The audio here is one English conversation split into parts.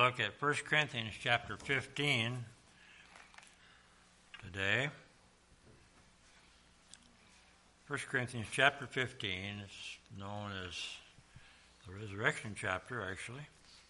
look at 1 Corinthians chapter 15 today. 1 Corinthians chapter 15 is known as the resurrection chapter, actually.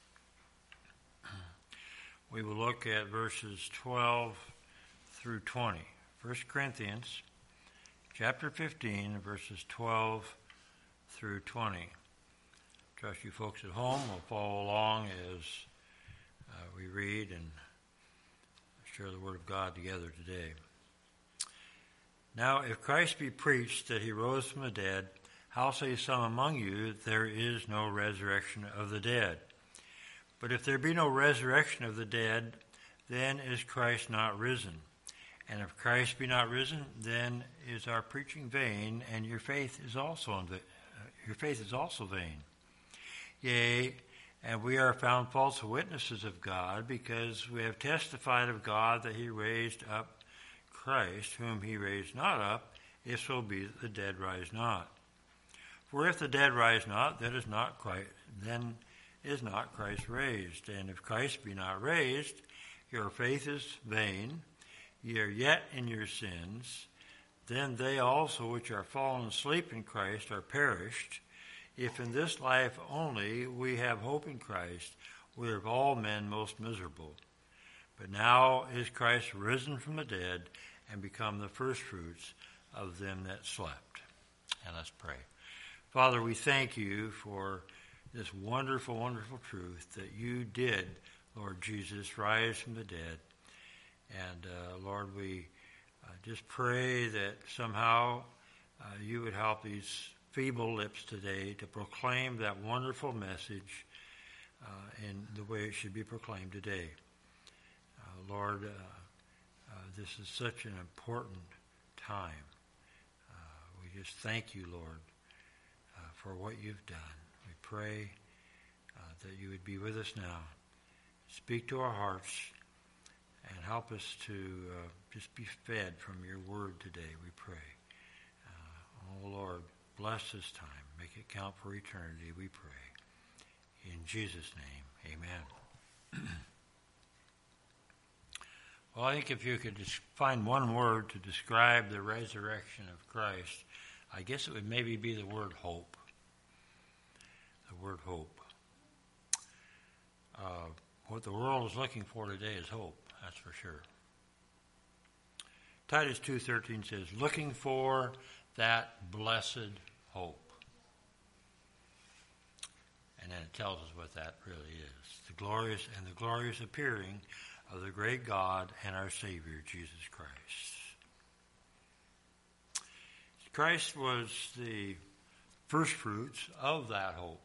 We will look at verses 12 through 20. 1 Corinthians chapter 15, verses 12 through 20. Trust you folks at home will follow along as we read and share the Word of God together today. Now, if Christ be preached that he rose from the dead, how say some among you there is no resurrection of the dead? But if there be no resurrection of the dead, then is Christ not risen? And if Christ be not risen, then is our preaching vain, and your faith is also vain. Yea, and we are found false witnesses of God, because we have testified of God that he raised up Christ, whom he raised not up, if so be that the dead rise not. For if the dead rise not, then is not Christ raised. And if Christ be not raised, your faith is vain, ye are yet in your sins. Then they also which are fallen asleep in Christ are perished. If in this life only we have hope in Christ, we are of all men most miserable. But now is Christ risen from the dead and become the firstfruits of them that slept. And let's pray. Father, we thank you for this wonderful, wonderful truth that you did, Lord Jesus, rise from the dead. And Lord, we just pray that somehow you would help these feeble lips today to proclaim that wonderful message in the way it should be proclaimed today. Lord, this is such an important time. We just thank you, Lord, for what you've done. We pray that you would be with us now. Speak to our hearts and help us to just be fed from your word today, we pray. Oh, Lord, bless this time. Make it count for eternity, we pray. In Jesus' name, amen. Well, I think if you could just find one word to describe the resurrection of Christ, I guess it would maybe be the word hope. The word hope. What the world is looking for today is hope, that's for sure. Titus 2:13 says, looking for that blessed hope. And then it tells us what that really is. The glorious appearing of the great God and our Savior, Jesus Christ. Christ was the first fruits of that hope.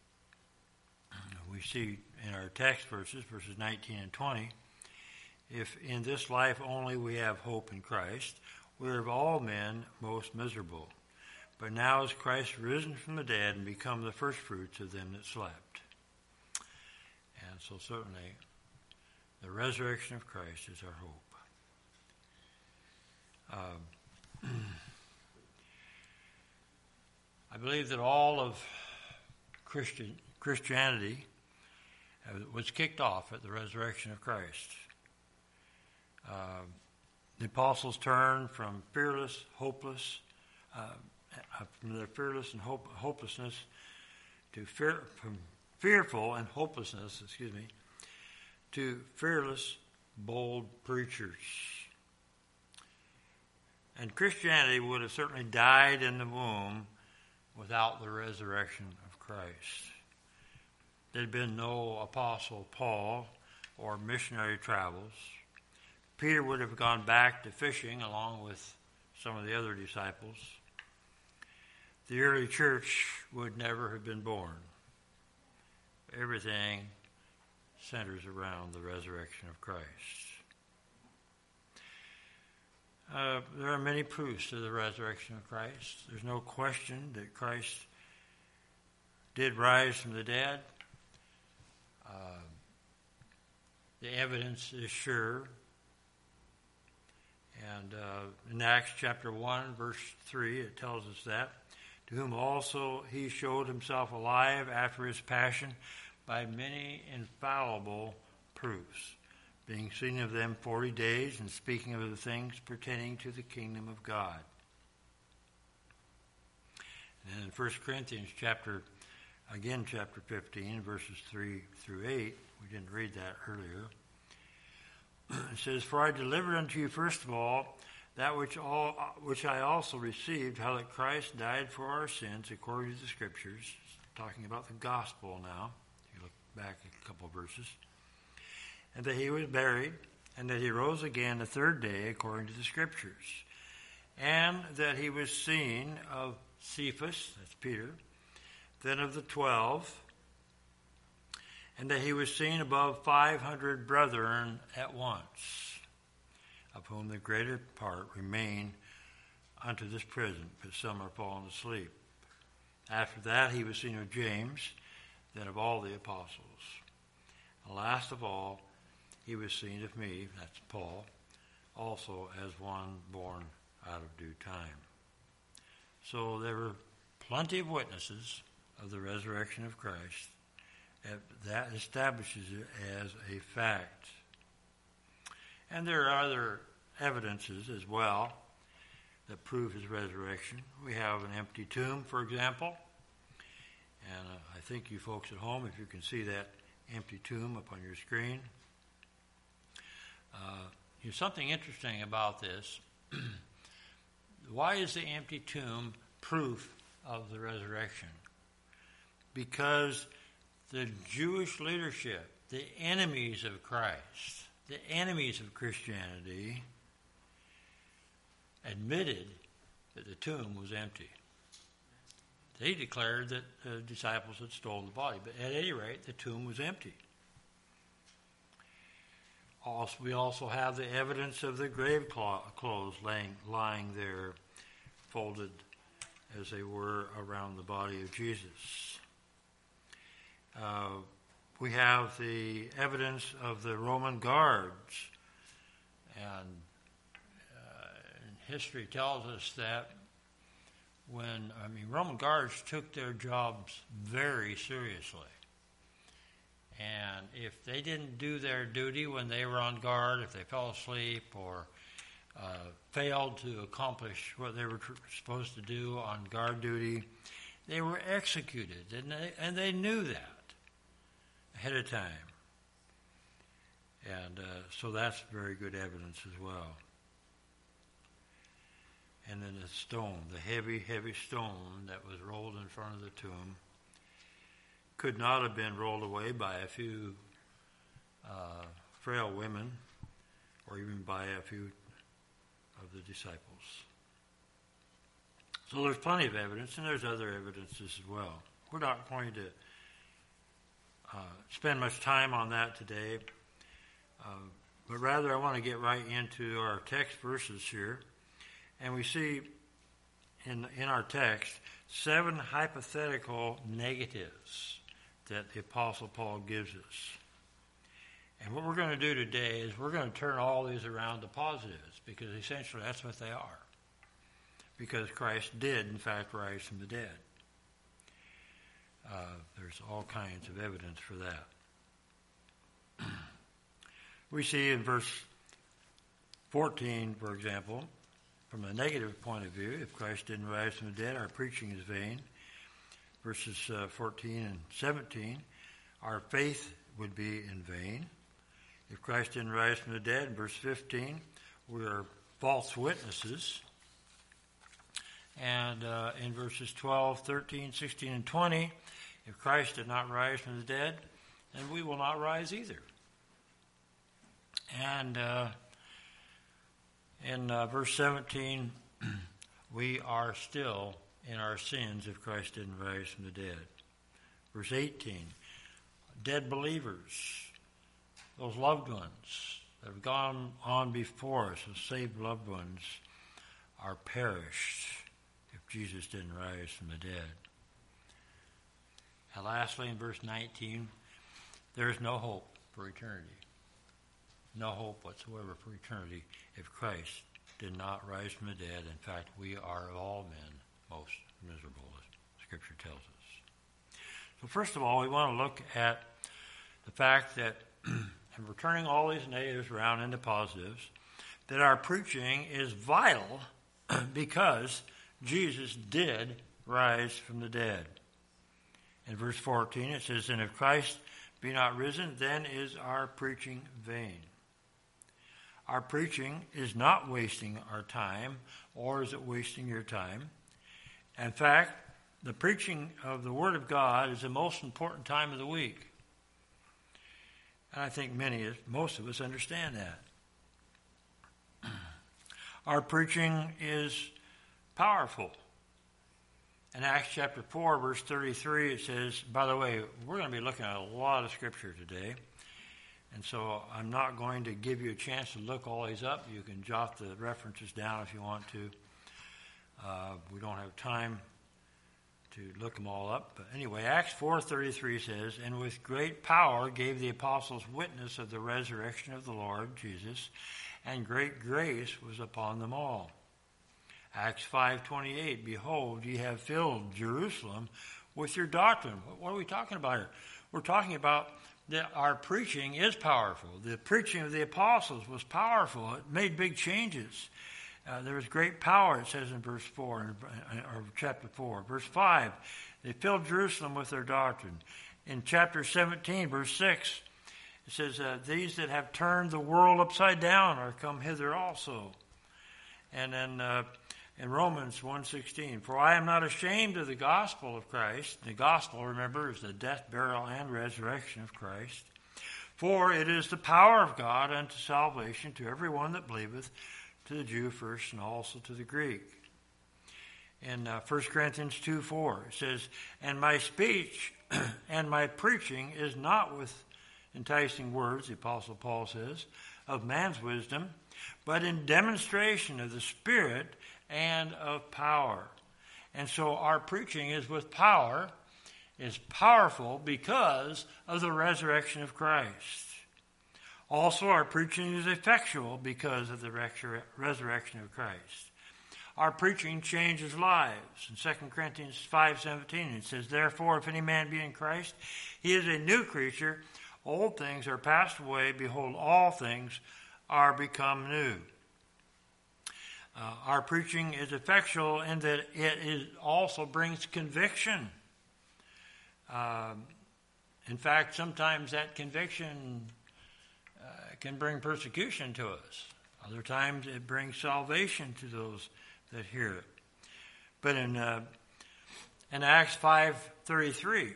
We see in our text verses 19 and 20, if in this life only we have hope in Christ, we are of all men most miserable. But now is Christ risen from the dead and become the first fruits of them that slept. And so certainly the resurrection of Christ is our hope. I believe that all of Christianity was kicked off at the resurrection of Christ. The apostles turned from from their fearless and hopelessness to from fearful and hopelessness, to fearless, bold preachers. And Christianity would have certainly died in the womb without the resurrection of Christ. There had been no Apostle Paul or missionary travels. Peter would have gone back to fishing along with some of the other disciples. The early church would never have been born. Everything centers around the resurrection of Christ. There are many proofs to the resurrection of Christ. There's no question that Christ did rise from the dead. The evidence is sure. And in Acts chapter 1, verse 3, it tells us that, to whom also he showed himself alive after his passion by many infallible proofs, being seen of them 40 days, and speaking of the things pertaining to the kingdom of God. And in 1 Corinthians chapter 15, verses 3 through 8, we didn't read that earlier. It says, "For I delivered unto you first of all that which I also received, how that Christ died for our sins according to the Scriptures." Talking about the gospel now. If you look back a couple of verses. "And that he was buried, and that he rose again the third day according to the Scriptures. And that he was seen of Cephas," that's Peter, "then of the 12, and that he was seen above 500 brethren at once, of whom the greater part remain unto this present, but some are fallen asleep. After that he was seen of James, then of all the apostles. And last of all, he was seen of me," that's Paul, "also as one born out of due time." So there were plenty of witnesses of the resurrection of Christ. That establishes it as a fact. And there are other evidences as well that prove his resurrection. We have an empty tomb, for example. And I think you folks at home, if you can see that empty tomb up on your screen. There's something interesting about this. Why is the empty tomb proof of the resurrection? Because the Jewish leadership, the enemies of Christ, the enemies of Christianity, admitted that the tomb was empty. They declared that the disciples had stolen the body, but at any rate, the tomb was empty. We also have the evidence of the grave clothes lying there, folded as they were around the body of Jesus. We have the evidence of the Roman guards, and history tells us that Roman guards took their jobs very seriously. And if they didn't do their duty when they were on guard, if they fell asleep or failed to accomplish what they were supposed to do on guard duty, they were executed, and they knew that ahead of time. And so that's very good evidence as well. And then the stone, the heavy, heavy stone that was rolled in front of the tomb, could not have been rolled away by a few frail women or even by a few of the disciples. So there's plenty of evidence, and there's other evidences as well. We're not going to spend much time on that today, but rather I want to get right into our text verses here. And we see in our text 7 hypothetical negatives that the Apostle Paul gives us. And what we're going to do today is we're going to turn all these around to positives, because essentially that's what they are. Because Christ did, in fact, rise from the dead. There's all kinds of evidence for that. We see in verse 14, for example, from a negative point of view, if Christ didn't rise from the dead, our preaching is vain. Verses 14 and 17, our faith would be in vain. If Christ didn't rise from the dead, in verse 15, we are false witnesses. And in verses 12, 13, 16, and 20, if Christ did not rise from the dead, then we will not rise either. And in verse 17, we are still in our sins if Christ didn't rise from the dead. Verse 18, dead believers, those loved ones that have gone on before us, those saved loved ones, are perished if Jesus didn't rise from the dead. And lastly, in verse 19, there is no hope for eternity. No hope whatsoever for eternity if Christ did not rise from the dead. In fact, we are of all men most miserable, as Scripture tells us. So first of all, we want to look at the fact that, and we're turning all these negatives around into positives, that our preaching is vital because Jesus did rise from the dead. In verse 14 it says, "And if Christ be not risen, then is our preaching vain." Our preaching is not wasting our time, or is it wasting your time? In fact, the preaching of the Word of God is the most important time of the week. And I think most of us understand that. Our preaching is powerful. In Acts chapter 4, verse 33, it says, by the way, we're going to be looking at a lot of Scripture today. And so I'm not going to give you a chance to look all these up. You can jot the references down if you want to. We don't have time to look them all up. But anyway, Acts 4:33 says, "And with great power gave the apostles witness of the resurrection of the Lord Jesus, and great grace was upon them all." Acts 5:28, "Behold, ye have filled Jerusalem with your doctrine." What are we talking about here? We're talking about that our preaching is powerful. The preaching of the apostles was powerful. It made big changes. There was great power, it says in verse 4, or chapter 4. Verse 5, they filled Jerusalem with their doctrine. In chapter 17, verse 6, it says, "These that have turned the world upside down are come hither also." And then in Romans 1:16, "For I am not ashamed of the gospel of Christ." The gospel, remember, is the death, burial, and resurrection of Christ. "For it is the power of God unto salvation to every one that believeth, to the Jew first, and also to the Greek." In 1 Corinthians 2:4, it says, "And my speech and my preaching is not with enticing words," the Apostle Paul says, "of man's wisdom, but in demonstration of the Spirit and of power." And so our preaching is with power, is powerful because of the resurrection of Christ. Also, our preaching is effectual because of the resurrection of Christ. Our preaching changes lives. In 2 Corinthians 5:17, it says, "Therefore, if any man be in Christ, he is a new creature. Old things are passed away. Behold, all things are become new." Our preaching is effectual in that it also brings conviction. In fact, sometimes that conviction can bring persecution to us. Other times it brings salvation to those that hear it. But in Acts 5:33,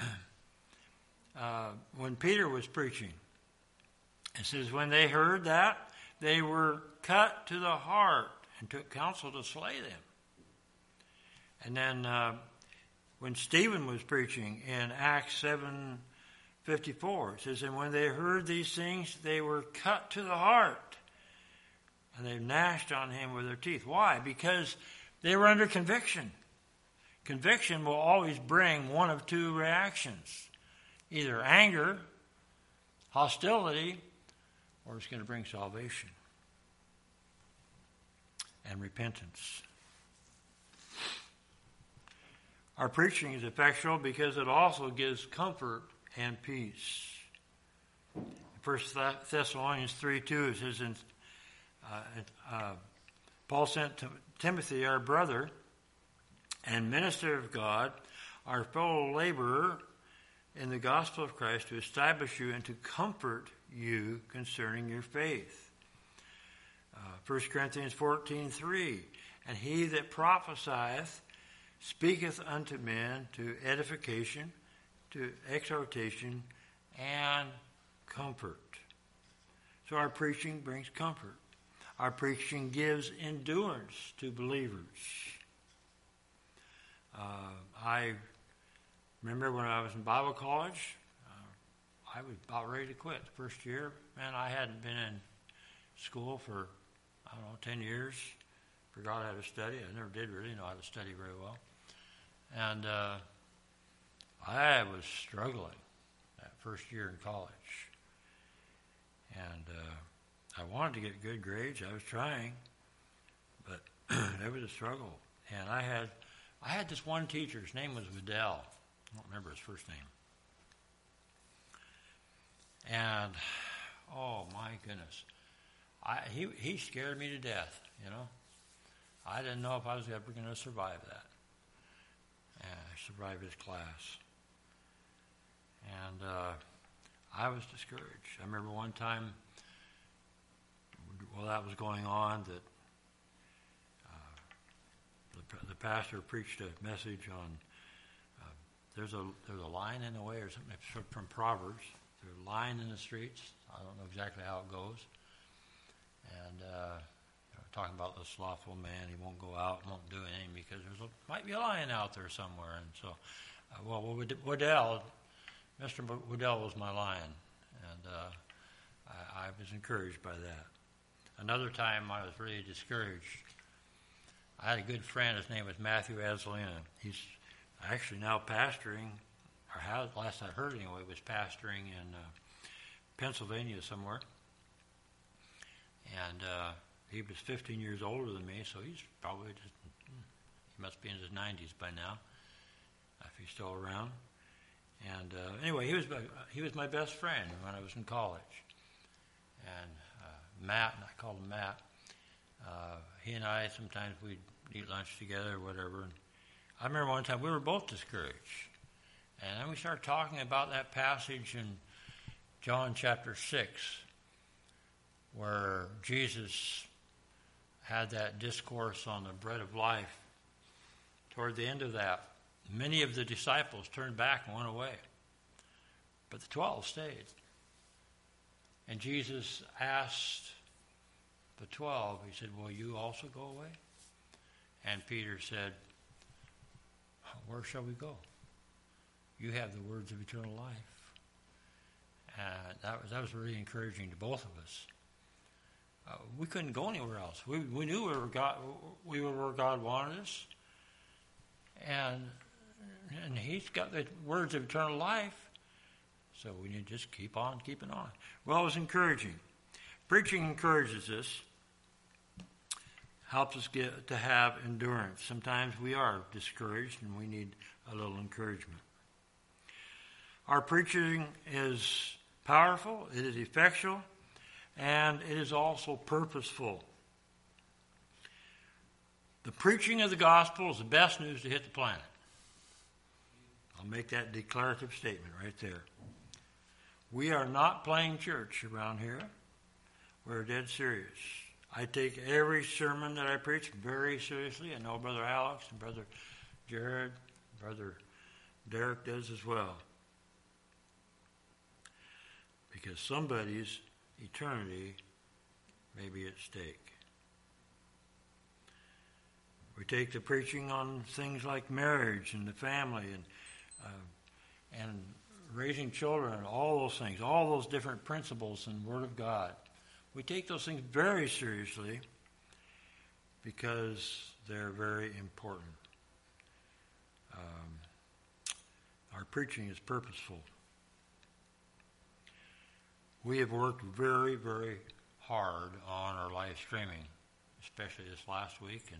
when Peter was preaching, it says, "When they heard that, they were cut to the heart and took counsel to slay them." And then when Stephen was preaching in Acts 7:54, it says, "And when they heard these things, they were cut to the heart, and they gnashed on him with their teeth." Why? Because they were under conviction. Conviction will always bring one of two reactions: either anger, hostility, or it's going to bring salvation and repentance. Our preaching is effectual because it also gives comfort and peace. In 1 Thessalonians 3:2, it says, Paul sent to Timothy, our brother and minister of God, our fellow laborer in the gospel of Christ, to establish you and to comfort you concerning your faith. 1 Corinthians 14:3, "And he that prophesieth speaketh unto men to edification, to exhortation, and comfort." So our preaching brings comfort. Our preaching gives endurance to believers. I remember when I was in Bible college, I was about ready to quit the first year. Man, I hadn't been in school for, 10 years. Forgot how to study. I never did really know how to study very well. And I was struggling that first year in college. And I wanted to get good grades. I was trying, but it was a struggle. And I had this one teacher. His name was Vidal. I don't remember his first name. And, oh my goodness, he scared me to death, you know. I didn't know if I was ever going to survive that. And I survived his class. And I was discouraged. I remember one time, while that was going on, that the pastor preached a message on there's a line in the way or something from Proverbs. There's a line in the streets. I don't know exactly how it goes. And talking about the slothful man, he won't go out, won't do anything because might be a lion out there somewhere. And so, Mr. Waddell was my lion, and I was encouraged by that. Another time I was really discouraged. I had a good friend. His name was Matthew Aslina. He's actually now pastoring, or last I heard anyway, was pastoring in Pennsylvania somewhere. And he was 15 years older than me, so he's probably he must be in his 90s by now, if he's still around. And anyway, he was my best friend when I was in college. And Matt, and I called him Matt, he and I, sometimes we'd eat lunch together or whatever. And I remember one time we were both discouraged. And then we started talking about that passage in John chapter 6, where Jesus had that discourse on the bread of life. Toward the end of that, many of the disciples turned back and went away. But the 12 stayed. And Jesus asked the 12, he said, will you also go away? And Peter said, where shall we go? You have the words of eternal life. And that was really encouraging to both of us. We couldn't go anywhere else. We knew we were where God wanted us. And he's got the words of eternal life. So we need to just keep on keeping on. Well, it was encouraging. Preaching encourages us, helps us get to have endurance. Sometimes we are discouraged and we need a little encouragement. Our preaching is powerful, it is effectual, and it is also purposeful. The preaching of the gospel is the best news to hit the planet. I'll make that declarative statement right there. We are not playing church around here. We're dead serious. I take every sermon that I preach very seriously. I know Brother Alex and Brother Jared, Brother Derek does as well. Because somebody's eternity may be at stake. We take the preaching on things like marriage and the family and raising children, and all those things, all those different principles in the Word of God. We take those things very seriously because they're very important. Our preaching is purposeful. We have worked very, very hard on our live streaming, especially this last week and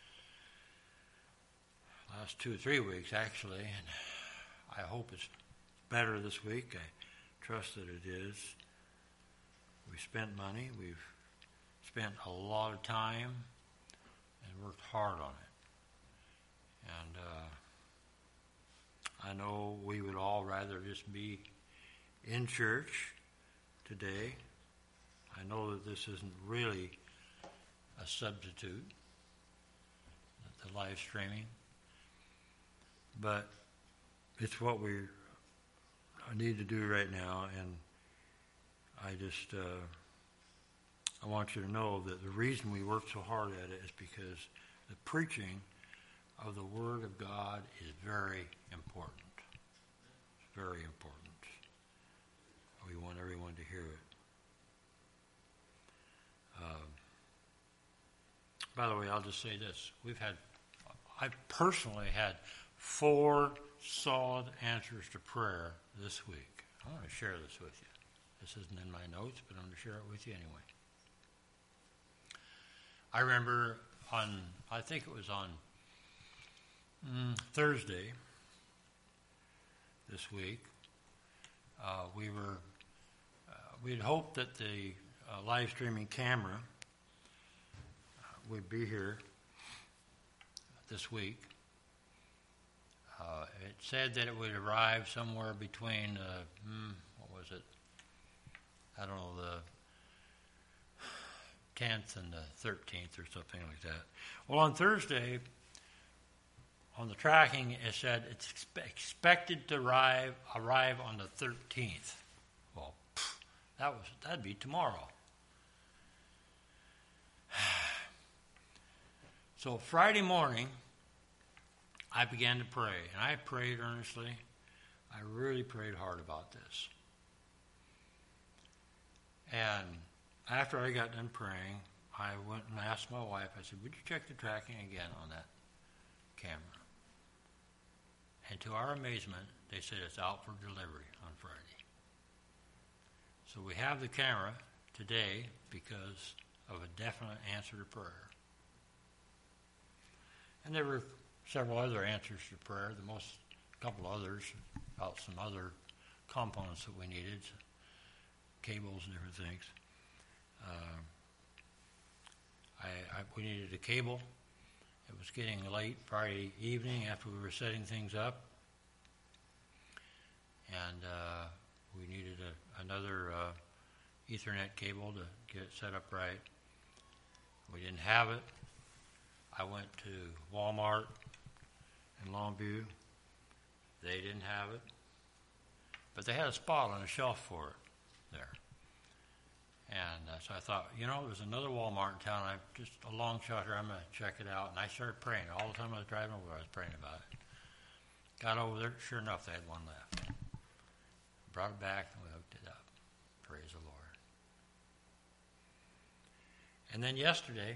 last 2 or 3 weeks, actually. And I hope it's better this week. I trust that it is. We spent money. We've spent a lot of time and worked hard on it. And I know we would all rather just be in church today. I know that this isn't really a substitute, the live streaming, but it's what we need to do right now, and I want you to know that the reason we work so hard at it is because the preaching of the Word of God is very important. It's very important. We want everyone to hear it. By the way, I'll just say this. I've personally had 4 solid answers to prayer this week. I want to share this with you. This isn't in my notes, but I'm going to share it with you anyway. I remember I think it was on Thursday this week, we were we'd hoped that the live streaming camera would be here this week. It said that it would arrive somewhere between, what was it? I don't know, the 10th and the 13th or something like that. Well, on Thursday, on the tracking, it said it's expected to arrive on the 13th. Well, that'd be tomorrow. So Friday morning, I began to pray, and I prayed earnestly. I really prayed hard about this. And after I got done praying, I went and asked my wife, I said, would you check the tracking again on that camera? And to our amazement, they said it's out for delivery on Friday. So we have the camera today because of a definite answer to prayer. And there were several other answers to prayer, a couple others, about some other components that we needed, cables and different things. We needed a cable. It was getting late Friday evening after we were setting things up. And we needed another Ethernet cable to get it set up right. We didn't have it. I went to Walmart in Longview. They didn't have it. But they had a spot on a shelf for it there. And so I thought, there's another Walmart in town. Just a long shot here. I'm going to check it out. And I started praying. All the time I was driving over, I was praying about it. Got over there. Sure enough, they had one left. Brought it back, and we hooked it up. Praise the Lord. And then yesterday,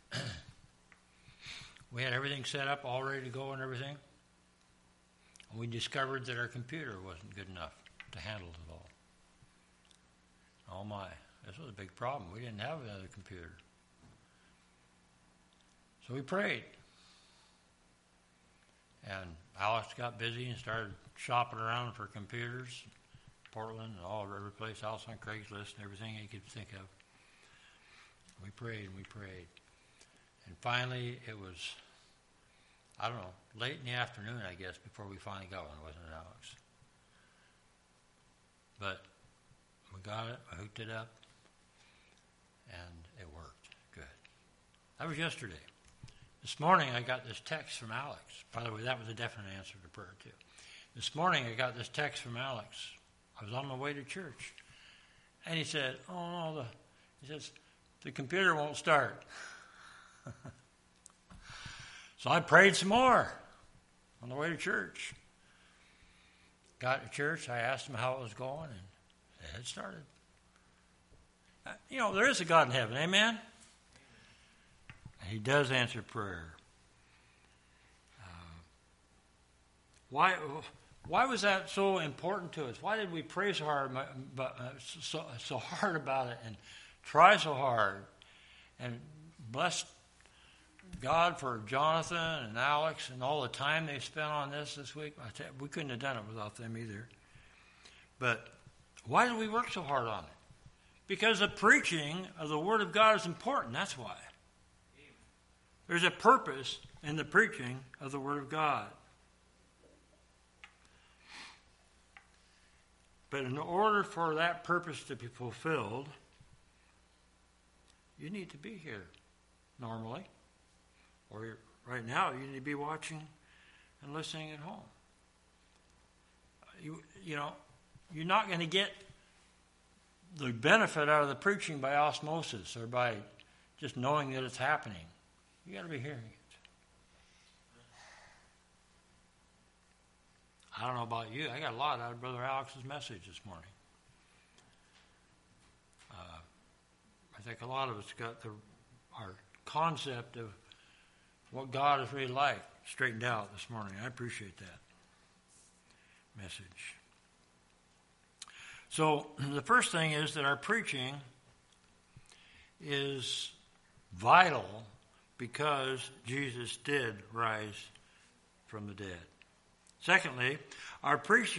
we had everything set up, all ready to go and everything. And we discovered that our computer wasn't good enough to handle it all. Oh my, this was a big problem. We didn't have another computer. So we prayed. And Alex got busy and started shopping around for computers, Portland and every place else on Craigslist and everything he could think of. We prayed and we prayed. And finally, it was, I don't know, late in the afternoon, I guess, before we finally got one, wasn't it, Alex? But we got it, I hooked it up, and it worked good. That was yesterday. This morning, I got this text from Alex. By the way, that was a definite answer to prayer, too. This morning, I got this text from Alex. I was on my way to church. And he said, he says, the computer won't start. So I prayed some more on the way to church. Got to church, I asked him how it was going, and it had started. There is a God in heaven, amen? He does answer prayer. Why was that so important to us? Why did we pray so hard, so hard about it, and try so hard, and bless God for Jonathan and Alex and all the time they spent on this week? We couldn't have done it without them either. But why do we work so hard on it? Because the preaching of the Word of God is important. That's why. There's a purpose in the preaching of the Word of God. But in order for that purpose to be fulfilled, you need to be here normally. Or right now, you need to be watching and listening at home. You're not going to get the benefit out of the preaching by osmosis or by just knowing that it's happening. You got to be hearing it. I don't know about you. I got a lot out of Brother Alex's message this morning. I think a lot of us got our concept of what God is really like straightened out this morning. I appreciate that message. So the first thing is that our preaching is vital because Jesus did rise from the dead. Secondly, our faith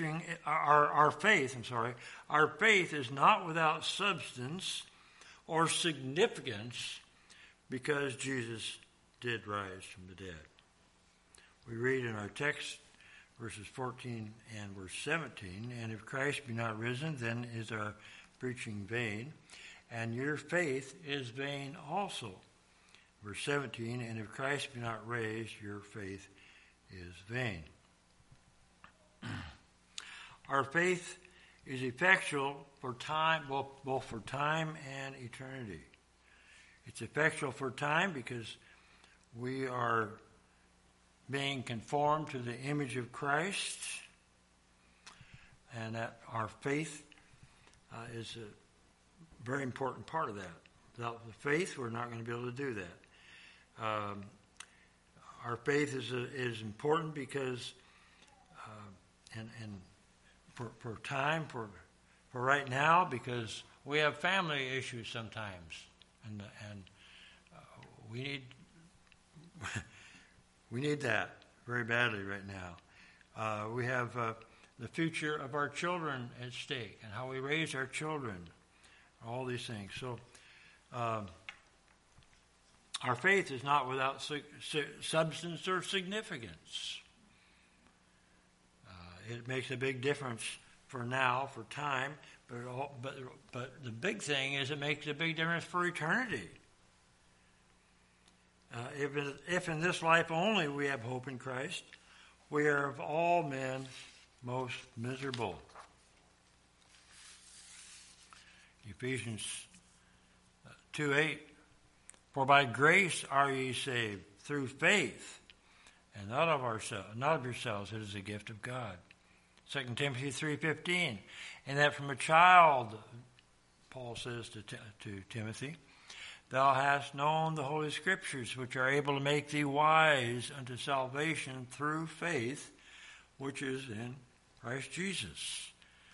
is not without substance or significance because Jesus did rise from the dead. We read in our text, verses 14 and verse 17, and if Christ be not risen, then is our preaching vain, and your faith is vain also. Verse 17, and if Christ be not raised, your faith is vain. Our faith is effectual for time, both for time and eternity. It's effectual for time because we are being conformed to the image of Christ, and that our faith is a very important part of that. Without the faith, we're not going to be able to do that. Our faith is important because, and for time, for right now, because we have family issues sometimes, and we need we need that very badly right now. We have the future of our children at stake and how we raise our children, all these things. So our faith is not without substance or significance. It makes a big difference for now, for time, but the big thing is it makes a big difference for eternity. If in this life only we have hope in Christ, we are of all men most miserable. Ephesians 2:8, for by grace are ye saved through faith, and not of yourselves, it is a gift of God. 2 Timothy 3:15, and that from a child, Paul says to Timothy, thou hast known the Holy Scriptures, which are able to make thee wise unto salvation through faith, which is in Christ Jesus.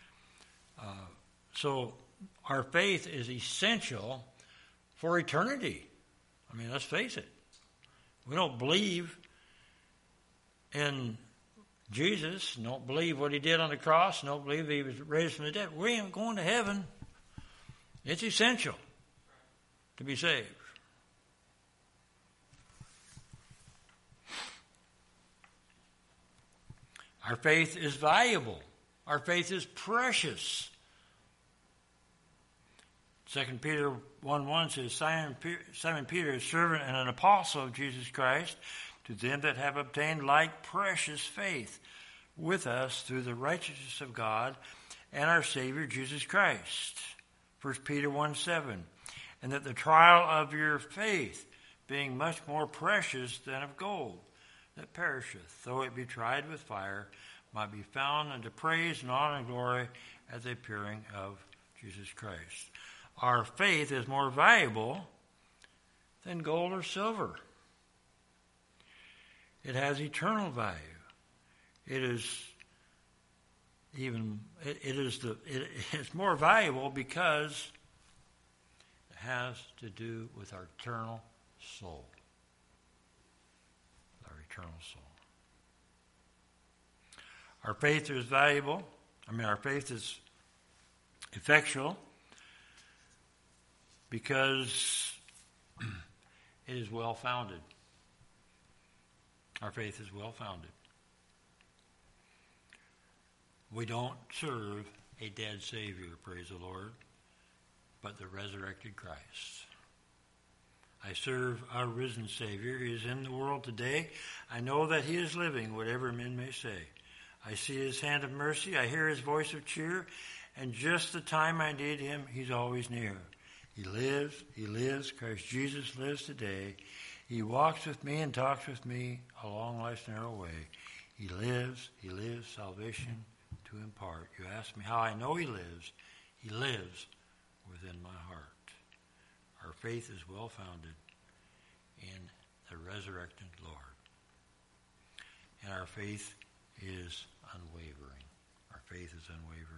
So our faith is essential for eternity. I mean, let's face it. We don't believe in Jesus, don't believe what he did on the cross, don't believe he was raised from the dead. We ain't going to heaven. It's essential to be saved. Our faith is valuable. Our faith is precious. 2 Peter 1:1 says, Simon Peter, a servant and an apostle of Jesus Christ, to them that have obtained like precious faith with us through the righteousness of God and our Savior Jesus Christ. 1 Peter 1:7, and that the trial of your faith, being much more precious than of gold, that perisheth, though it be tried with fire, might be found unto praise and honor and glory at the appearing of Jesus Christ. Our faith is more valuable than gold or silver. It has eternal value. It's more valuable because it has to do with our eternal soul. Our eternal soul. Our faith is valuable. Our faith is effectual because it is well-founded. Our faith is well-founded. We don't serve a dead Savior, praise the Lord, but the resurrected Christ. I serve our risen Savior. He is in the world today. I know that he is living, whatever men may say. I see his hand of mercy. I hear his voice of cheer. And just the time I need him, he's always near. He lives. Christ Jesus lives today. He walks with me and talks with me along life's narrow way. He lives, salvation to impart. You ask me how I know he lives. He lives within my heart. Our faith is well-founded in the resurrected Lord. And our faith is unwavering. Our faith is unwavering.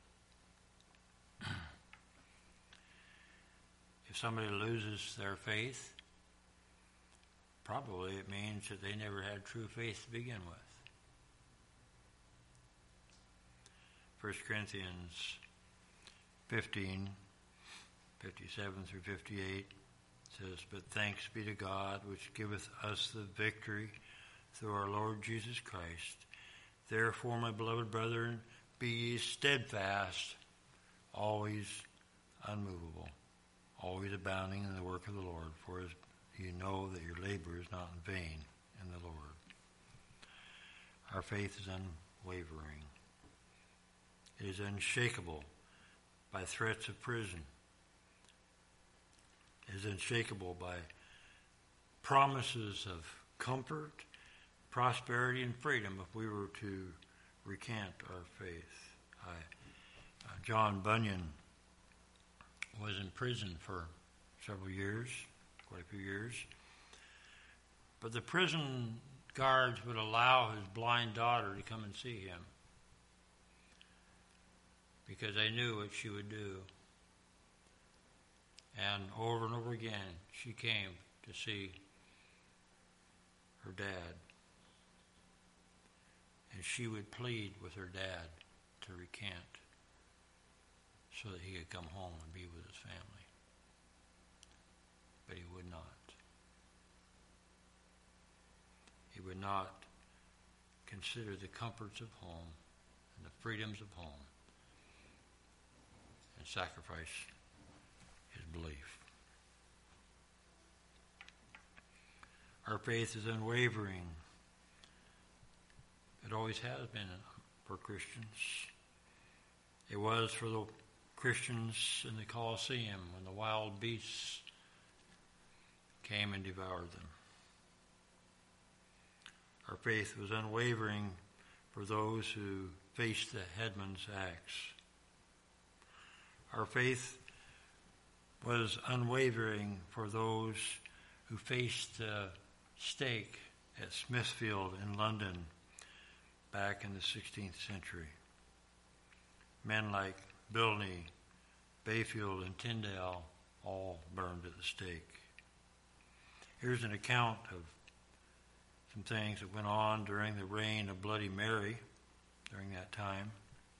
If somebody loses their faith, probably it means that they never had true faith to begin with. 1 Corinthians 15, 57 through 58 says, "But thanks be to God, which giveth us the victory through our Lord Jesus Christ. Therefore, my beloved brethren, be ye steadfast, always unmovable, always abounding in the work of the Lord, for as you know that your labor is not in vain in the Lord." Our faith is unwavering. It is unshakable by threats of prison. It is unshakable by promises of comfort, prosperity, and freedom if we were to recant our faith. John Bunyan was in prison for several years, quite a few years. But the prison guards would allow his blind daughter to come and see him because they knew what she would do. And over again, she came to see her dad. And she would plead with her dad to recant so that he could come home and be with his family. But he would not. He would not consider the comforts of home and the freedoms of home and sacrifice his belief. Our faith is unwavering. It always has been for Christians. It was for the Christians in the Colosseum when the wild beasts came and devoured them. Our faith was unwavering for those who faced the headman's axe. Our faith was unwavering for those who faced the stake at Smithfield in London back in the 16th century. Men like Bilney, Bayfield, and Tyndale all burned at the stake. Here's an account of some things that went on during the reign of Bloody Mary during that time.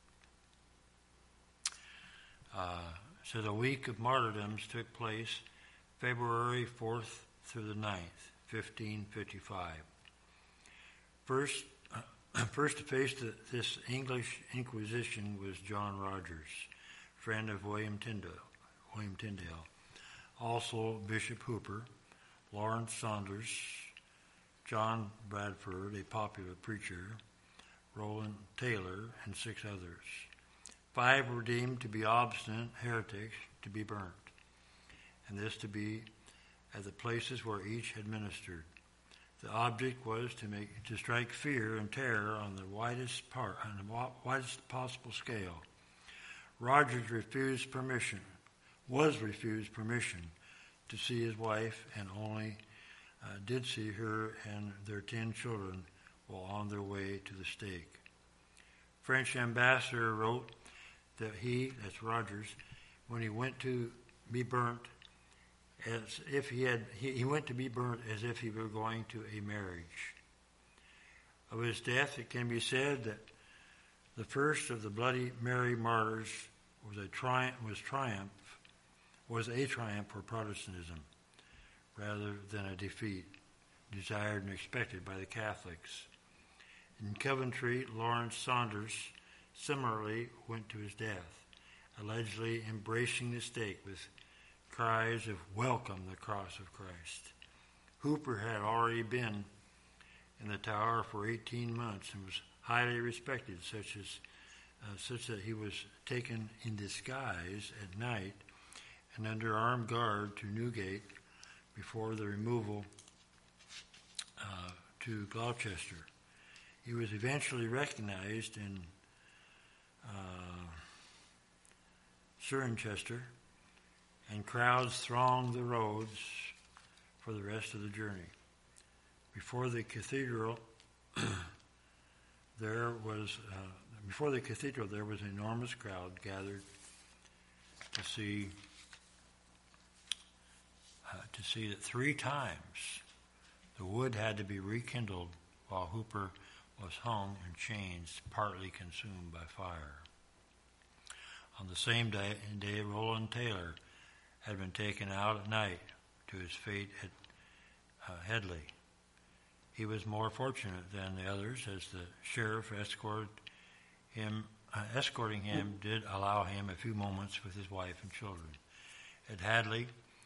So the week of martyrdoms took place February 4th through the 9th, 1555. First to face this English Inquisition was John Rogers, friend of William Tyndale. Also Bishop Hooper, Lawrence Saunders, John Bradford, a popular preacher, Roland Taylor, and 6 others. 5 were deemed to be obstinate heretics to be burnt, and this to be at the places where each had ministered. The object was to strike fear and terror on the widest possible scale. Rogers was refused permission to see his wife, and only did see her and their 10 children while on their way to the stake. French ambassador wrote that that's Rogers, when he went to be burnt, as if he went to be burnt as if he were going to a marriage. Of his death, it can be said that the first of the Bloody Mary martyrs was a triumph for Protestantism, rather than a defeat desired and expected by the Catholics. In Coventry, Lawrence Saunders similarly went to his death, allegedly embracing the stake with cries of "Welcome the cross of Christ." Hooper had already been in the Tower for 18 months and was highly respected, such that he was taken in disguise at night and under armed guard to Newgate before the removal to Gloucester. He was eventually recognized in Cirencester, and crowds thronged the roads for the rest of the journey. Before the cathedral, there was an enormous crowd gathered to see that 3 times the wood had to be rekindled while Hooper was hung in chains, partly consumed by fire. On the same day, Roland Taylor had been taken out at night to his fate at Headley. He was more fortunate than the others, as the sheriff escorting him did allow him a few moments with his wife and children. At Hadley,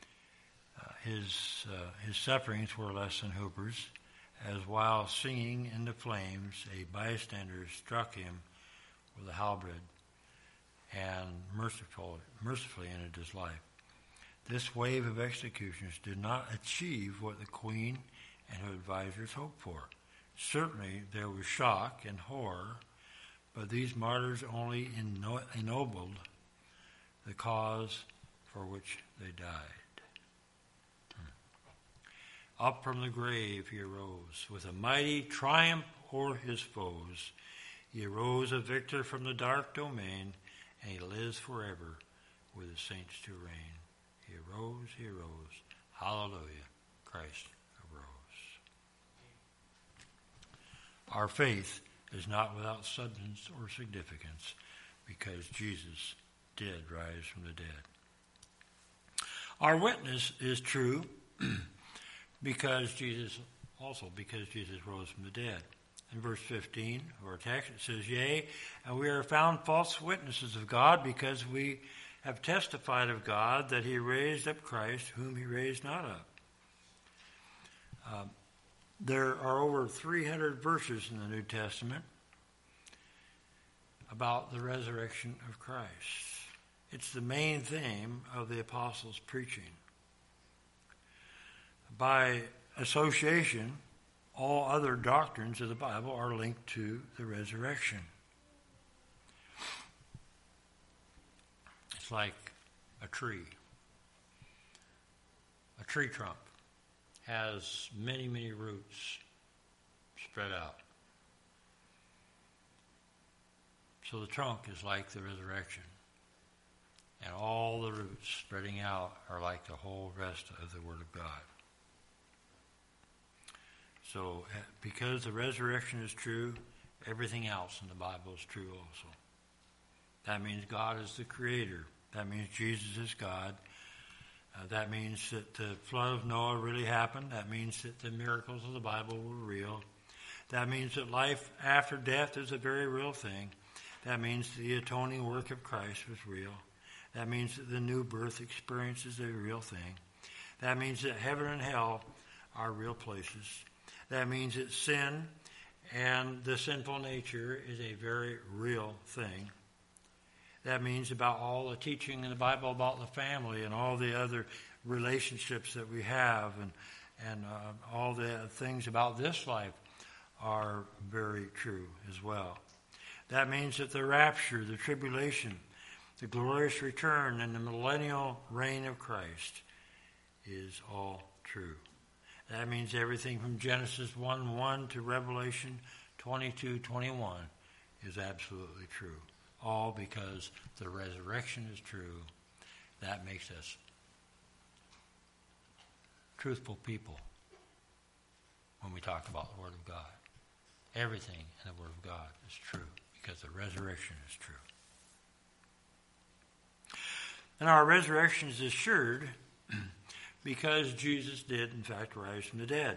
his sufferings were less than Hooper's, as while singing in the flames, a bystander struck him with a halberd and mercifully ended his life. This wave of executions did not achieve what the Queen and her advisors hoped for. Certainly there was shock and horror, but these martyrs only ennobled the cause for which they died. Up from the grave he arose, with a mighty triumph o'er his foes. He arose a victor from the dark domain, and he lives forever with the saints to reign. He arose, hallelujah, Christ arose. Our faith is not without substance or significance, because Jesus did rise from the dead. Our witness is true because Jesus rose from the dead. In verse 15 of our text, it says, Yea, and we are found false witnesses of God, because we have testified of God that he raised up Christ, whom he raised not up. There are over 300 verses in the New Testament about the resurrection of Christ. It's the main theme of the apostles' preaching. By association, all other doctrines of the Bible are linked to the resurrection. It's like a tree. A tree trunk has many, many roots spread out. So the trunk is like the resurrection. And all the roots spreading out are like the whole rest of the Word of God. So because the resurrection is true, everything else in the Bible is true also. That means God is the creator. That means Jesus is God. That means that the flood of Noah really happened. That means that the miracles of the Bible were real. That means that life after death is a very real thing. That means the atoning work of Christ was real. That means that the new birth experience is a real thing. That means that heaven and hell are real places. That means that sin and the sinful nature is a very real thing. That means about all the teaching in the Bible about the family and all the other relationships that we have and all the things about this life are very true as well. That means that the rapture, the tribulation, the glorious return, and the millennial reign of Christ is all true. That means everything from Genesis 1:1 to Revelation 22:21 is absolutely true. All because the resurrection is true. That makes us truthful people when we talk about the Word of God. Everything in the Word of God is true because the resurrection is true. And our resurrection is assured because Jesus did, in fact, rise from the dead.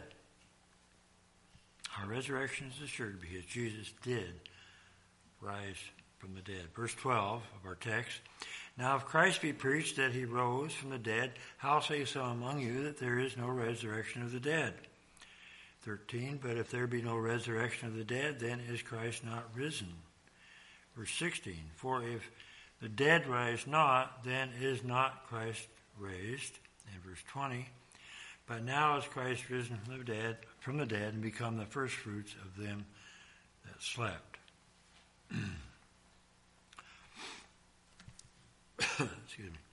Our resurrection is assured because Jesus did rise from the dead. Verse 12 of our text, Now if Christ be preached that he rose from the dead, how say some among you that there is no resurrection of the dead? 13, But if there be no resurrection of the dead, then is Christ not risen? Verse 16, For if the dead rise not, then is not Christ raised. And verse 20, But now is Christ risen from the dead and become the firstfruits of them that slept. Excuse me.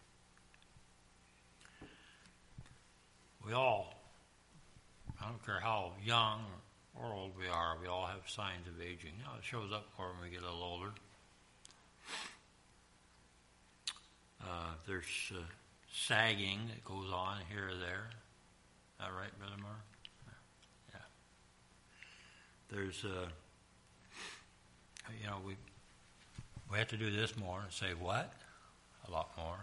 We all, I don't care how young or old we are, we all have signs of aging. You know, it shows up for when we get a little older. There's sagging that goes on here or there. Is that right, Brother Mark? Yeah. There's, we have to do this more and say, what? a lot more.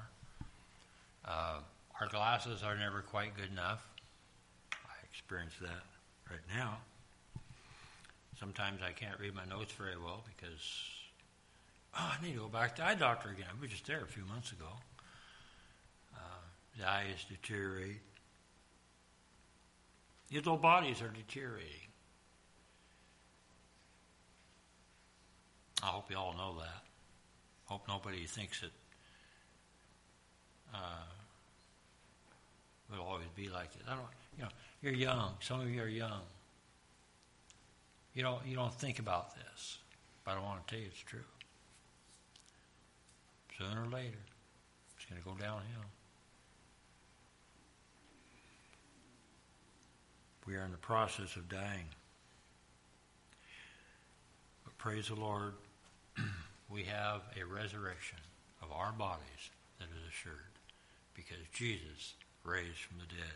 Our glasses are never quite good enough. I experience that right now. Sometimes I can't read my notes very well because, I need to go back to the eye doctor again. I was just there a few months ago. The eyes deteriorate. Your little bodies are deteriorating. I hope you all know that. Hope nobody thinks it will always be like it. You're young. Some of you are young. You don't think about this, but I want to tell you it's true. Sooner or later, it's going to go downhill. We are in the process of dying. But praise the Lord, we have a resurrection of our bodies that is assured because Jesus raised from the dead.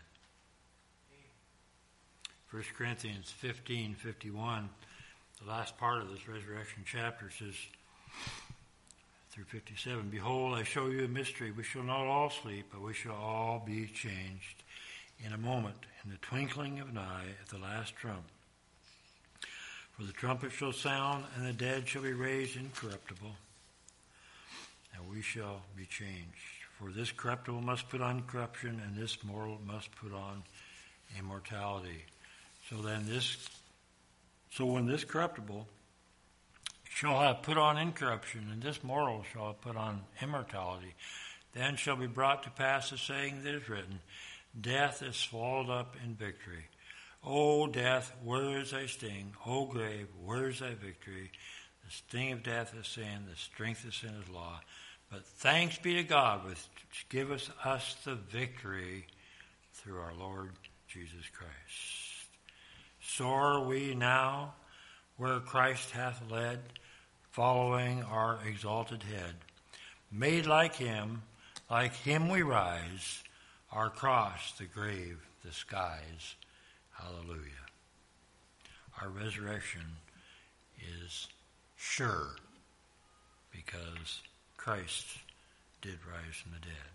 1 Corinthians 15:51, the last part of this resurrection chapter says, through 57, behold, I show you a mystery. We shall not all sleep, but we shall all be changed in a moment, in the twinkling of an eye, at the last trump. For the trumpet shall sound, and the dead shall be raised incorruptible, and we shall be changed. For this corruptible must put on corruption, and this mortal must put on immortality. So when this corruptible shall have put on incorruption, and this mortal shall have put on immortality, then shall be brought to pass the saying that is written, death is swallowed up in victory. O death, where is thy sting? O grave, where is thy victory? The sting of death is sin, the strength of sin is law. But thanks be to God, which giveth us the victory through our Lord Jesus Christ. Soar we now where Christ hath led, following our exalted head. Made like him we rise, our cross, the grave, the skies. Hallelujah. Our resurrection is sure because Christ did rise from the dead.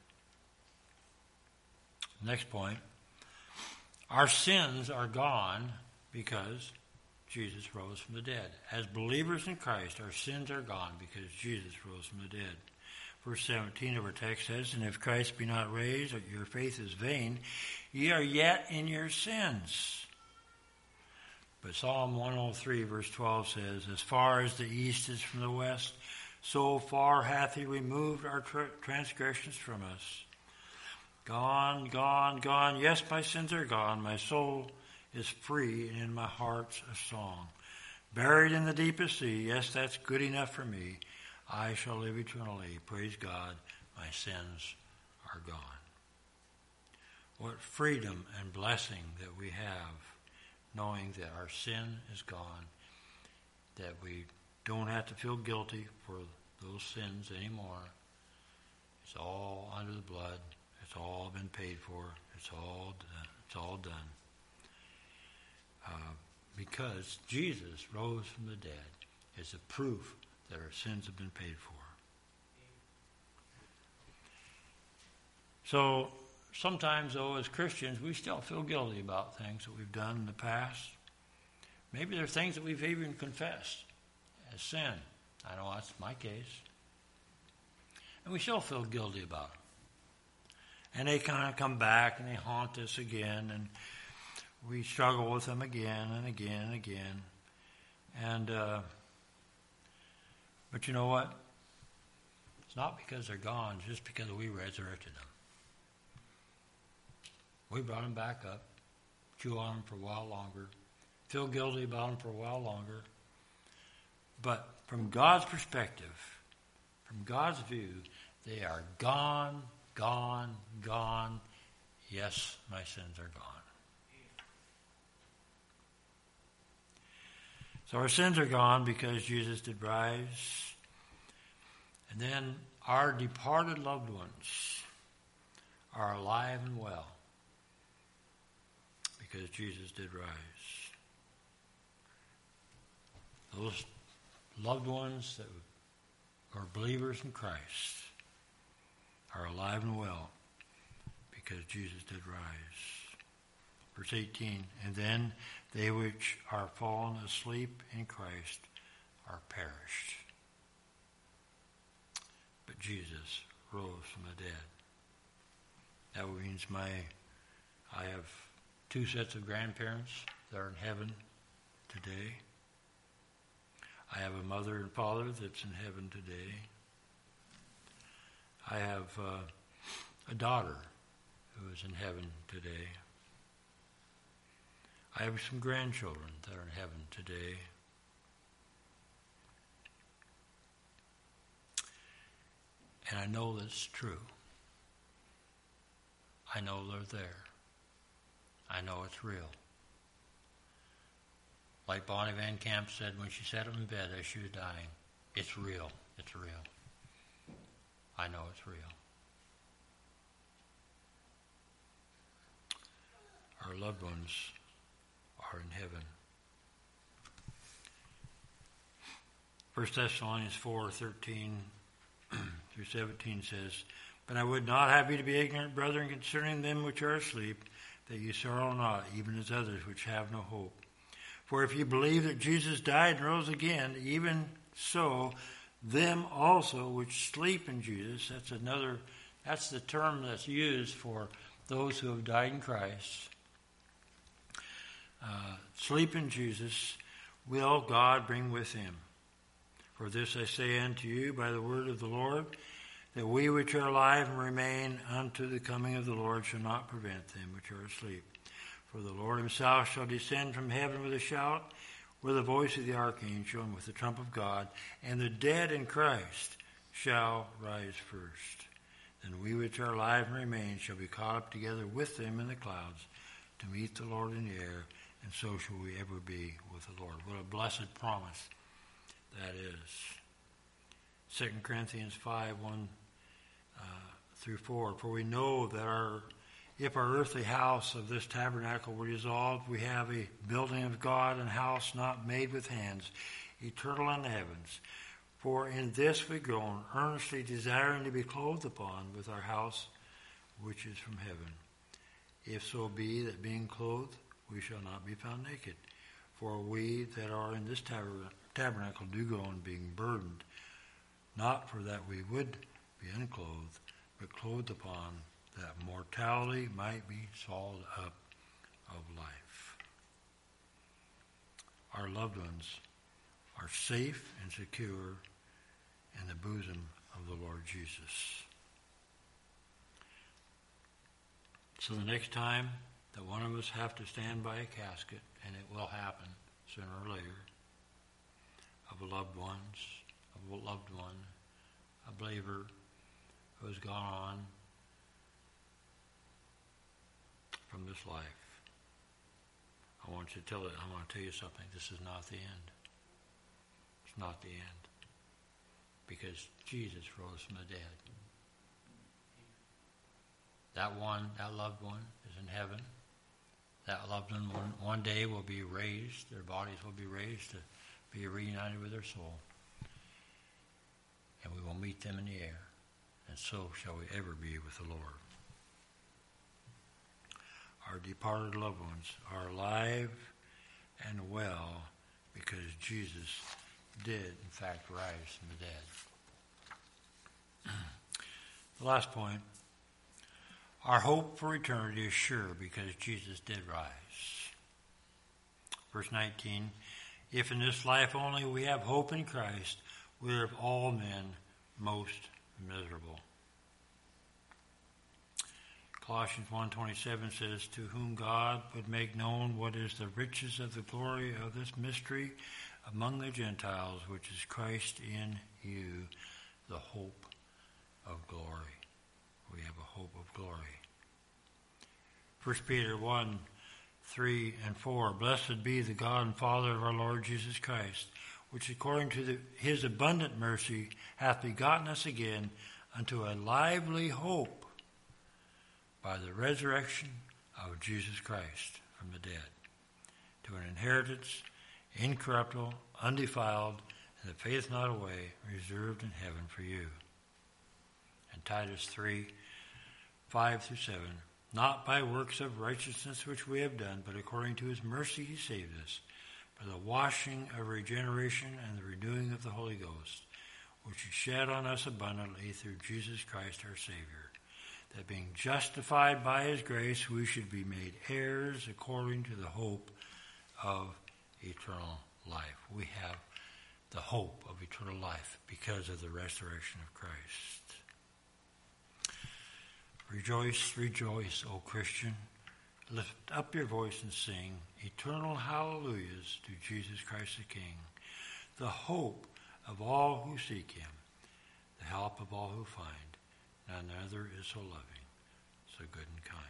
Next point. Our sins are gone because Jesus rose from the dead. As believers in Christ, our sins are gone because Jesus rose from the dead. Verse 17 of our text says, and if Christ be not raised, your faith is vain. Ye are yet in your sins. But Psalm 103 verse 12 says, as far as the east is from the west, so far hath he removed our transgressions from us. Gone, gone, gone. Yes, my sins are gone. My soul is free, and in my heart's a song. Buried in the deepest sea. Yes, that's good enough for me. I shall live eternally. Praise God, my sins are gone. What freedom and blessing that we have, knowing that our sin is gone, that we don't have to feel guilty for those sins anymore. It's all under the blood. It's all been paid for. It's all done. Because Jesus rose from the dead is a proof that our sins have been paid for. So sometimes, though, as Christians, we still feel guilty about things that we've done in the past. Maybe there are things that we've even confessed as sin. I know that's my case. And we still feel guilty about them. And they kind of come back and they haunt us again, and we struggle with them again and again and again. And but you know what? It's not because they're gone, it's just because we resurrected them. We brought them back up, chew on them for a while longer, feel guilty about them for a while longer. But from God's perspective, from God's view, they are gone, gone, gone. Yes, my sins are gone. So our sins are gone because Jesus did rise. And then our departed loved ones are alive and well because Jesus did rise. Those loved ones that are believers in Christ, are alive and well because Jesus did rise. Verse 18, and then they which are fallen asleep in Christ are perished. But Jesus rose from the dead. That means I have two sets of grandparents that are in heaven today. I have a mother and father that's in heaven today. I have a daughter who is in heaven today. I have some grandchildren that are in heaven today. And I know that's true. I know they're there. I know it's real. Like Bonnie Van Camp said when she sat up in bed as she was dying, it's real. It's real. I know it's real. Our loved ones are in heaven. 1 Thessalonians 4:13 through 17 says, but I would not have you to be ignorant, brethren, concerning them which are asleep, that ye sorrow not, even as others which have no hope. For if ye believe that Jesus died and rose again, even so, them also which sleep in Jesus, that's the term that's used for those who have died in Christ, sleep in Jesus, will God bring with him. For this I say unto you by the word of the Lord, that we which are alive and remain unto the coming of the Lord shall not prevent them which are asleep. For the Lord himself shall descend from heaven with a shout, with the voice of the archangel, and with the trump of God, and the dead in Christ shall rise first. Then we which are alive and remain shall be caught up together with them in the clouds to meet the Lord in the air, and so shall we ever be with the Lord. What a blessed promise that is. 2 Corinthians 5:1 through 4. For we know that if our earthly house of this tabernacle were dissolved, we have a building of God, and house not made with hands, eternal in the heavens. For in this we groan, earnestly desiring to be clothed upon with our house which is from heaven. If so be that being clothed, we shall not be found naked. For we that are in this tabernacle do groan, being burdened, not for that we would be unclothed, but clothed upon, that mortality might be swallowed up of life. Our loved ones are safe and secure in the bosom of the Lord Jesus. So the next time that one of us have to stand by a casket, and it will happen sooner or later, of a loved one, a believer who has gone on from this life, I want to tell you something. This is not the end. It's not the end. Because Jesus rose from the dead. That loved one is in heaven. That loved one one day will be raised. Their bodies will be raised to be reunited with their soul. And we will meet them in the air. And so shall we ever be with the Lord. Our departed loved ones are alive and well because Jesus did, in fact, rise from the dead. The last point, our hope for eternity is sure because Jesus did rise. Verse 19, if in this life only we have hope in Christ, we are of all men most miserable. Colossians 1:27 says, to whom God would make known what is the riches of the glory of this mystery among the Gentiles, which is Christ in you, the hope of glory. We have a hope of glory. 1 Peter 1:3 and 4, blessed be the God and Father of our Lord Jesus Christ, which according to his abundant mercy hath begotten us again unto a lively hope by the resurrection of Jesus Christ from the dead, to an inheritance incorruptible, undefiled, and that fadeth not away, reserved in heaven for you. And Titus 3, 5 through 7. Not by works of righteousness which we have done, but according to his mercy he saved us, by the washing of regeneration and the renewing of the Holy Ghost, which is shed on us abundantly through Jesus Christ our Savior, that being justified by his grace, we should be made heirs according to the hope of eternal life. We have the hope of eternal life because of the resurrection of Christ. Rejoice, rejoice, O Christian. Lift up your voice and sing eternal hallelujahs to Jesus Christ the King, the hope of all who seek him, the help of all who find. None other is so loving, so good and kind.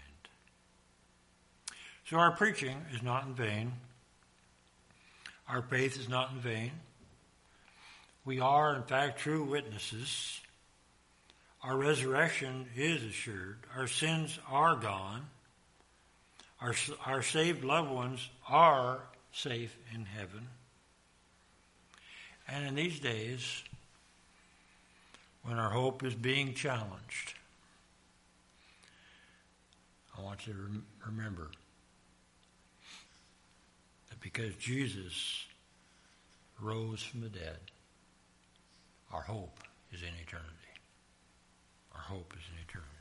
So our preaching is not in vain. Our faith is not in vain. We are, in fact, true witnesses. Our resurrection is assured. Our sins are gone. Our saved loved ones are safe in heaven. And in these days, when our hope is being challenged, I want you to remember that because Jesus rose from the dead, our hope is in eternity. Our hope is in eternity.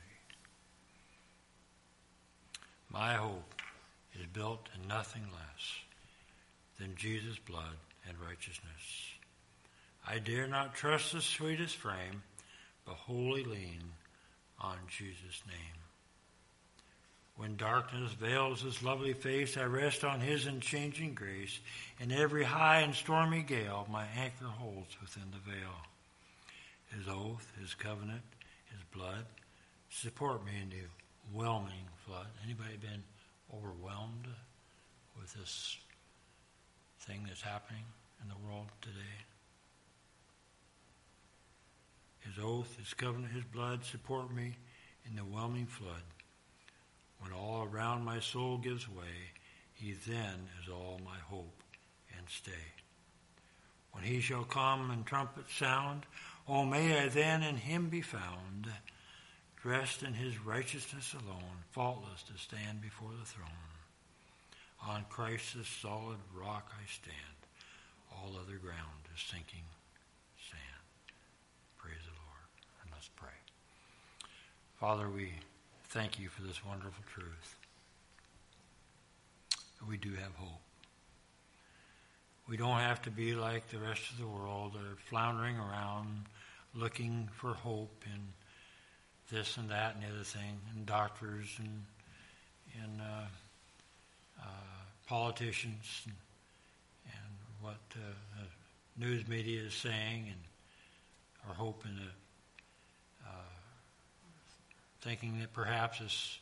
My hope is built in nothing less than Jesus' blood and righteousness. I dare not trust the sweetest frame, but wholly lean on Jesus' name. When darkness veils his lovely face, I rest on his unchanging grace. In every high and stormy gale, my anchor holds within the veil. His oath, his covenant, his blood support me in the whelming flood. Anybody been overwhelmed with this thing that's happening in the world today? His oath, his covenant, his blood support me in the whelming flood. When all around my soul gives way, he then is all my hope and stay. When he shall come and trumpet sound, oh, may I then in him be found, dressed in his righteousness alone, faultless to stand before the throne. On Christ's solid rock I stand. All other ground is sinking sand. Praise the Lord. And let's pray. Father, we thank you for this wonderful truth. We do have hope. We don't have to be like the rest of the world that are floundering around looking for hope in this and that and the other thing, and doctors and politicians and what the news media is saying, and are hoping that thinking that perhaps this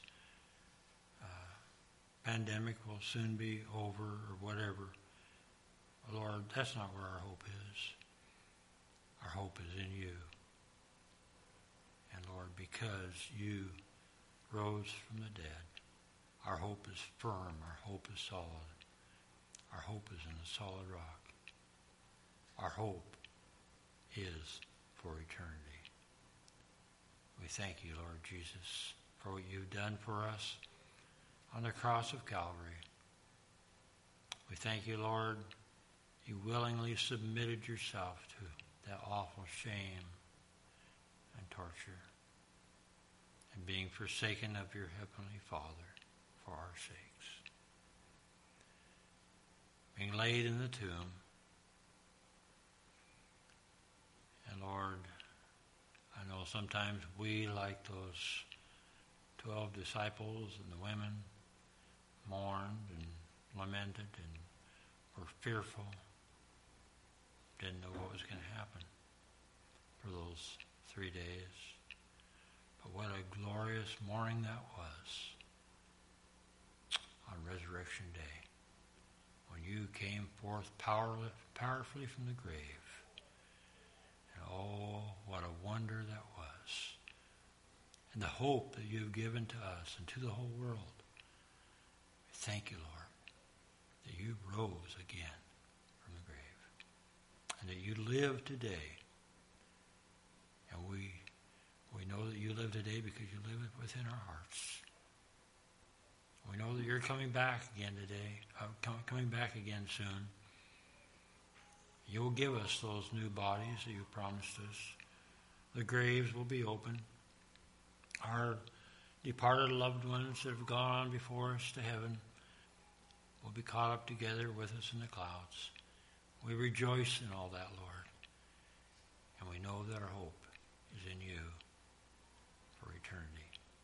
pandemic will soon be over or whatever. Lord, that's not where our hope is. Our hope is in you. And Lord, because you rose from the dead, our hope is firm, our hope is solid. Our hope is in the solid rock. Our hope is for eternity. We thank you, Lord Jesus, for what you've done for us on the cross of Calvary. We thank you, Lord, you willingly submitted yourself to that awful shame and torture and being forsaken of your heavenly Father for our sakes. Being laid in the tomb. And Lord, I know sometimes we, like those 12 disciples and the women, mourned and lamented and were fearful, didn't know what was going to happen for those 3 days. But what a glorious morning that was on Resurrection Day, when you came forth powerfully from the grave. And oh, what a wonder that was. And the hope that you've given to us and to the whole world. Thank you, Lord, that you rose again from the grave and that you live today. And we We know that you live today because you live within our hearts. We know that you're coming back again today, coming back again soon. You'll give us those new bodies that you promised us. The graves will be open. Our departed loved ones that have gone on before us to heaven will be caught up together with us in the clouds. We rejoice in all that, Lord. And we know that our hope is in you for eternity.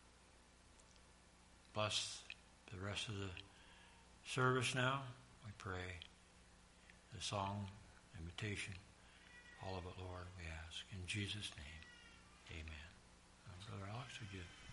Bless the rest of the service now, we pray. The song, invitation, all of it, Lord, we ask. In Jesus' name, amen. Brother Alex, would you...